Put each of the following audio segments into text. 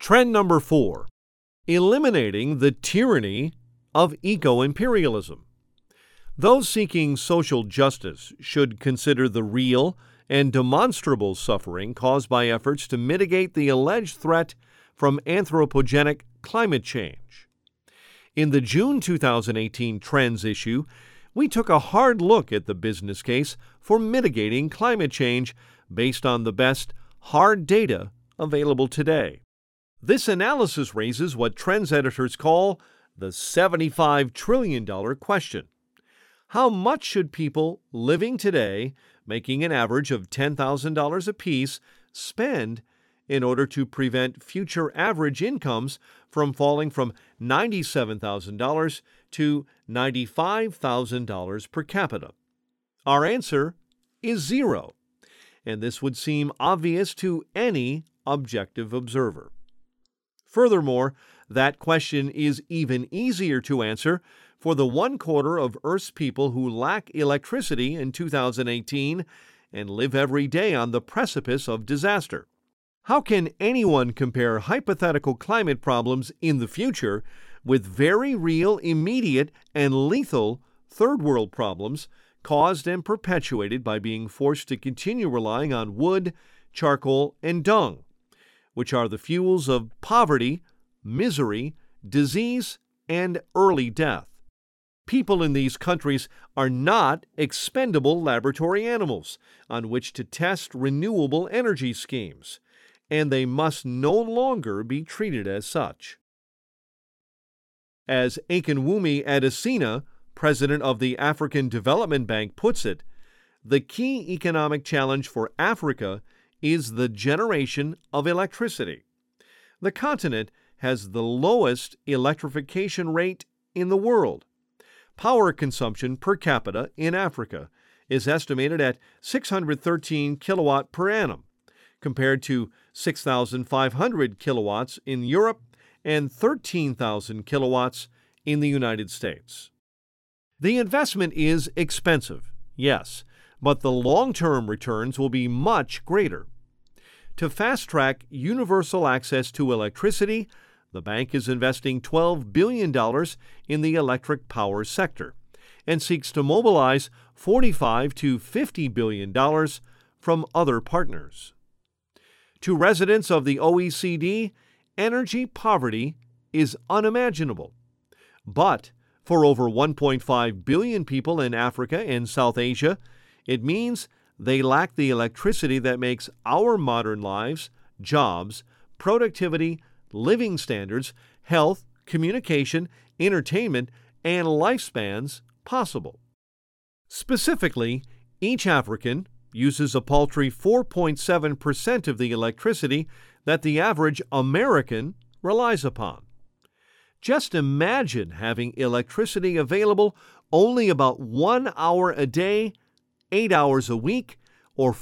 Trend number 4. Eliminating the tyranny of eco-imperialism. Those seeking social justice should consider the real and demonstrable suffering caused by efforts to mitigate the alleged threat from anthropogenic climate change. In the June 2018 Trends issue, we took a hard look at the business case for mitigating climate change based on the best hard data available today. This analysis raises what Trends editors call the $75 trillion question. How much should people living today, making an average of $10,000 apiece, spend in order to prevent future average incomes from falling from $97,000 to $95,000 per capita? Our answer is zero, and this would seem obvious to any objective observer. Furthermore, that question is even easier to answer for the 1/4 of Earth's people who lack electricity in 2018 and live every day on the precipice of disaster. How can anyone compare hypothetical climate problems in the future with very real, immediate, and lethal third world problems caused and perpetuated by being forced to continue relying on wood, charcoal, and dung, which are the fuels of poverty, misery, disease, and early death? People in these countries are not expendable laboratory animals on which to test renewable energy schemes, and they must no longer be treated as such. As Akinwumi Adesina, president of the African Development Bank, puts it, the key economic challenge for Africa is the generation of electricity. The continent has the lowest electrification rate in the world. Power consumption per capita in Africa is estimated at 613 kilowatt per annum, compared to 6,500 kilowatts in Europe and 13,000 kilowatts in the United States. The investment is expensive, yes, but the long-term returns will be much greater. To fast-track universal access to electricity, the bank is investing $12 billion in the electric power sector and seeks to mobilize $45 to $50 billion from other partners. To residents of the OECD, energy poverty is unimaginable. But for over 1.5 billion people in Africa and South Asia, it means they lack the electricity that makes our modern lives, jobs, productivity, living standards, health, communication, entertainment, and lifespans possible. Specifically, each African uses a paltry 4.7% of the electricity that the average American relies upon. Just imagine having electricity available only about 1 hour a day, 8 hours a week, or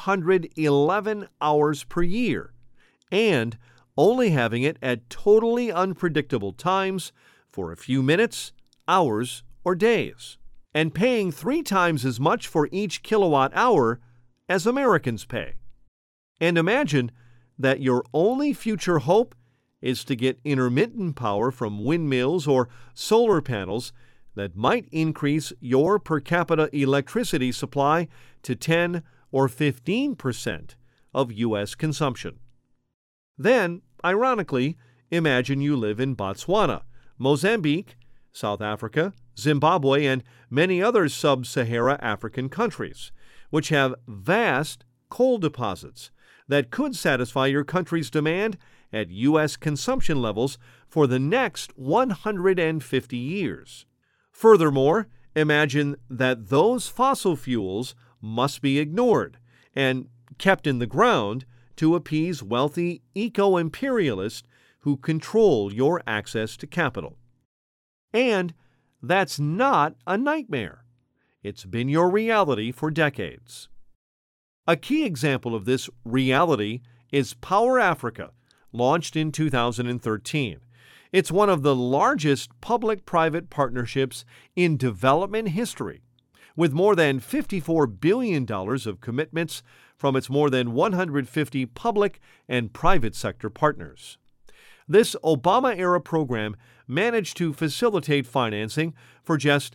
411 hours per year, and only having it at totally unpredictable times for a few minutes, hours, or days, and paying 3 times as much for each kilowatt hour as Americans pay. And imagine that your only future hope is to get intermittent power from windmills or solar panels that might increase your per capita electricity supply to 10 or 15% of U.S. consumption. Then, ironically, imagine you live in Botswana, Mozambique, South Africa, Zimbabwe, and many other sub-Sahara African countries, which have vast coal deposits that could satisfy your country's demand at U.S. consumption levels for the next 150 years. Furthermore, imagine that those fossil fuels must be ignored and kept in the ground to appease wealthy eco-imperialists who control your access to capital. And that's not a nightmare. It's been your reality for decades. A key example of this reality is Power Africa, launched in 2013. It's one of the largest public-private partnerships in development history, with more than $54 billion of commitments from its more than 150 public and private sector partners. This Obama-era program managed to facilitate financing for just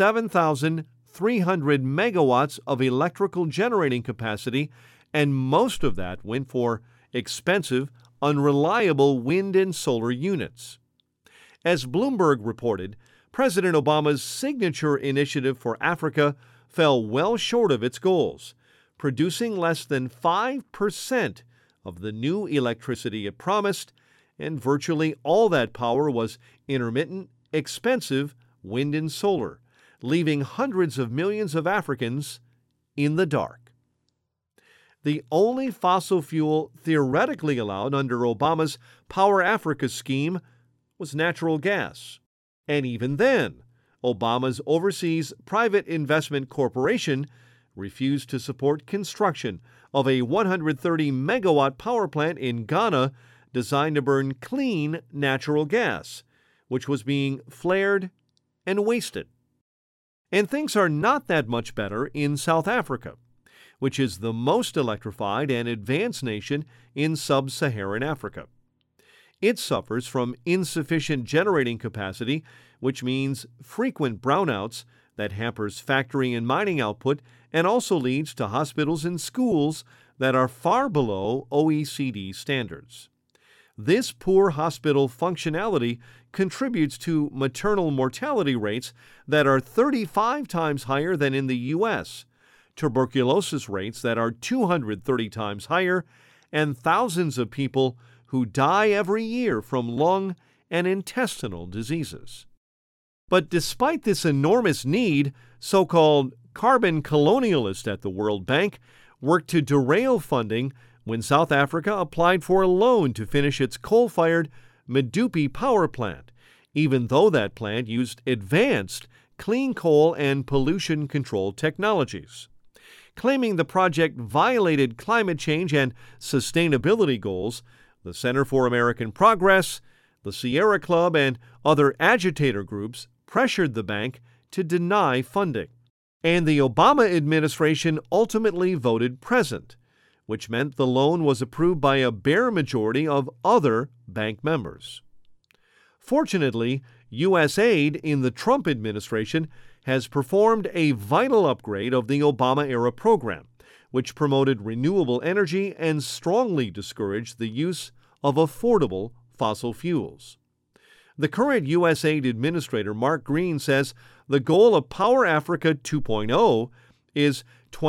7,300 megawatts of electrical generating capacity, and most of that went for expensive, unreliable wind and solar units. As Bloomberg reported, President Obama's signature initiative for Africa fell well short of its goals, producing less than 5% of the new electricity it promised, and virtually all that power was intermittent, expensive wind and solar, leaving hundreds of millions of Africans in the dark. The only fossil fuel theoretically allowed under Obama's Power Africa scheme was natural gas. And even then, Obama's Overseas Private Investment Corporation refused to support construction of a 130-megawatt power plant in Ghana designed to burn clean natural gas, which was being flared and wasted. And things are not that much better in South Africa, which is the most electrified and advanced nation in sub-Saharan Africa. It suffers from insufficient generating capacity, which means frequent brownouts that hampers factory and mining output and also leads to hospitals and schools that are far below OECD standards. This poor hospital functionality contributes to maternal mortality rates that are 35 times higher than in the U.S., tuberculosis rates that are 230 times higher, and thousands of people who die every year from lung and intestinal diseases. But despite this enormous need, so-called carbon colonialists at the World Bank worked to derail funding when South Africa applied for a loan to finish its coal-fired Medupi power plant, even though that plant used advanced clean coal and pollution control technologies. Claiming the project violated climate change and sustainability goals, the Center for American Progress, the Sierra Club, and other agitator groups pressured the bank to deny funding. And the Obama administration ultimately voted present, which meant the loan was approved by a bare majority of other bank members. Fortunately, U.S. aid in the Trump administration has performed a vital upgrade of the Obama-era program, which promoted renewable energy and strongly discouraged the use of affordable fossil fuels. The current USAID administrator, Mark Green, says the goal of Power Africa 2.0 is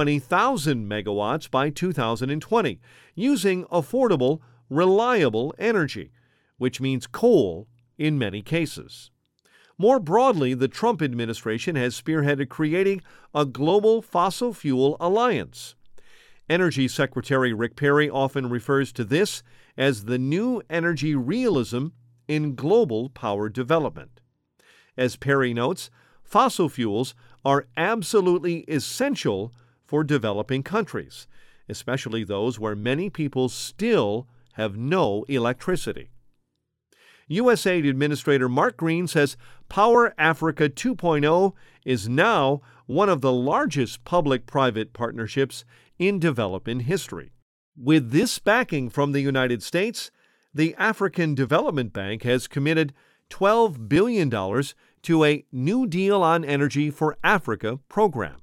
20,000 megawatts by 2020, using affordable, reliable energy, which means coal in many cases. More broadly, the Trump administration has spearheaded creating a global fossil fuel alliance. Energy Secretary Rick Perry often refers to this as the new energy realism in global power development. As Perry notes, fossil fuels are absolutely essential for developing countries, especially those where many people still have no electricity. USAID Administrator Mark Green says Power Africa 2.0 is now one of the largest public-private partnerships in development history. With this backing from the United States, the African Development Bank has committed $12 billion to a New Deal on Energy for Africa program.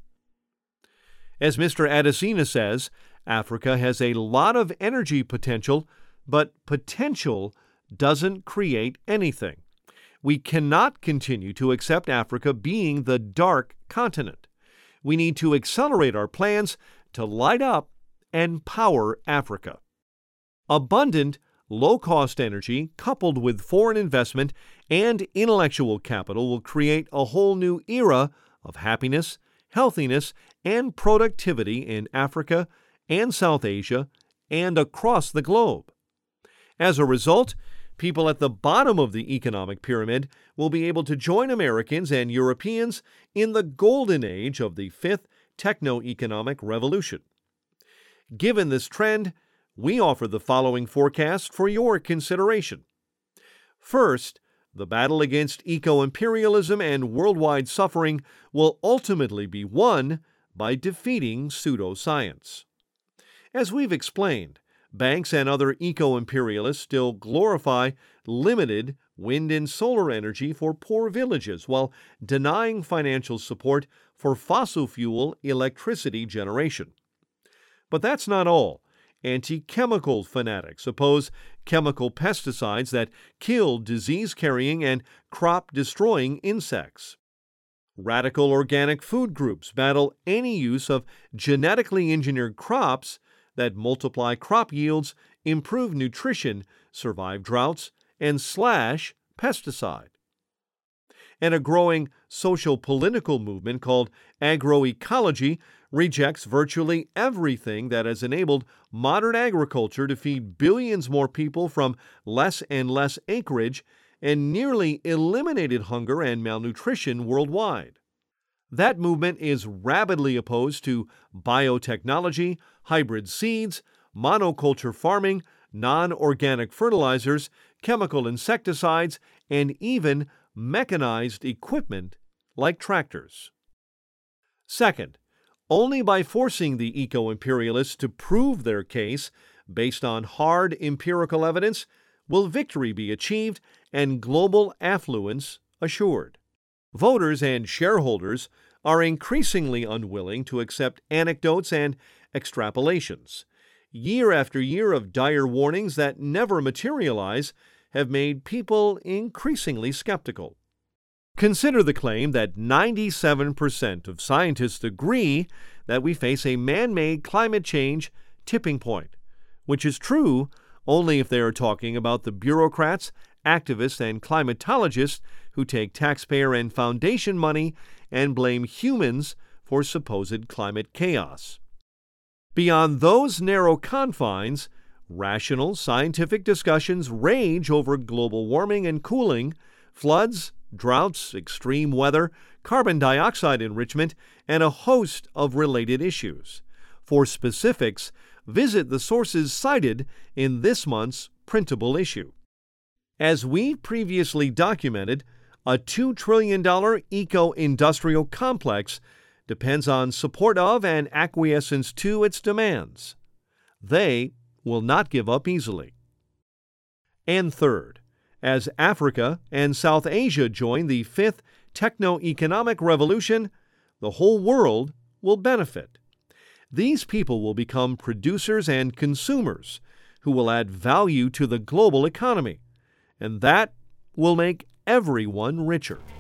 As Mr. Adesina says, Africa has a lot of energy potential, but potential doesn't create anything. We cannot continue to accept Africa being the dark continent. We need to accelerate our plans to light up and power Africa. Abundant, low-cost energy coupled with foreign investment and intellectual capital will create a whole new era of happiness, healthiness, and productivity in Africa and South Asia and across the globe. As a result, people at the bottom of the economic pyramid will be able to join Americans and Europeans in the golden age of the fifth techno-economic revolution. Given this trend, we offer the following forecast for your consideration. First, the battle against eco-imperialism and worldwide suffering will ultimately be won by defeating pseudoscience. As we've explained, Banks and other eco-imperialists still glorify limited wind and solar energy for poor villages while denying financial support for fossil fuel electricity generation. But that's not all. Anti-chemical fanatics oppose chemical pesticides that kill disease-carrying and crop-destroying insects. Radical organic food groups battle any use of genetically engineered crops that multiply crop yields, improve nutrition, survive droughts, and slash pesticide. And a growing social-political movement called agroecology rejects virtually everything that has enabled modern agriculture to feed billions more people from less and less acreage and nearly eliminated hunger and malnutrition worldwide. That movement is rabidly opposed to biotechnology, hybrid seeds, monoculture farming, non-organic fertilizers, chemical insecticides, and even mechanized equipment like tractors. Second, only by forcing the eco-imperialists to prove their case based on hard empirical evidence will victory be achieved and global affluence assured. Voters and shareholders are increasingly unwilling to accept anecdotes and extrapolations. Year after year of dire warnings that never materialize have made people increasingly skeptical. Consider the claim that 97% of scientists agree that we face a man-made climate change tipping point, which is true only if they are talking about the bureaucrats, activists, and climatologists who take taxpayer and foundation money and blame humans for supposed climate chaos. Beyond those narrow confines, rational scientific discussions rage over global warming and cooling, floods, droughts, extreme weather, carbon dioxide enrichment, and a host of related issues. For specifics, visit the sources cited in this month's printable issue. As we previously documented, a $2 trillion eco-industrial complex depends on support of and acquiescence to its demands. They will not give up easily. And third, as Africa and South Asia join the fifth techno-economic revolution, the whole world will benefit. These people will become producers and consumers who will add value to the global economy, and that will make everyone richer.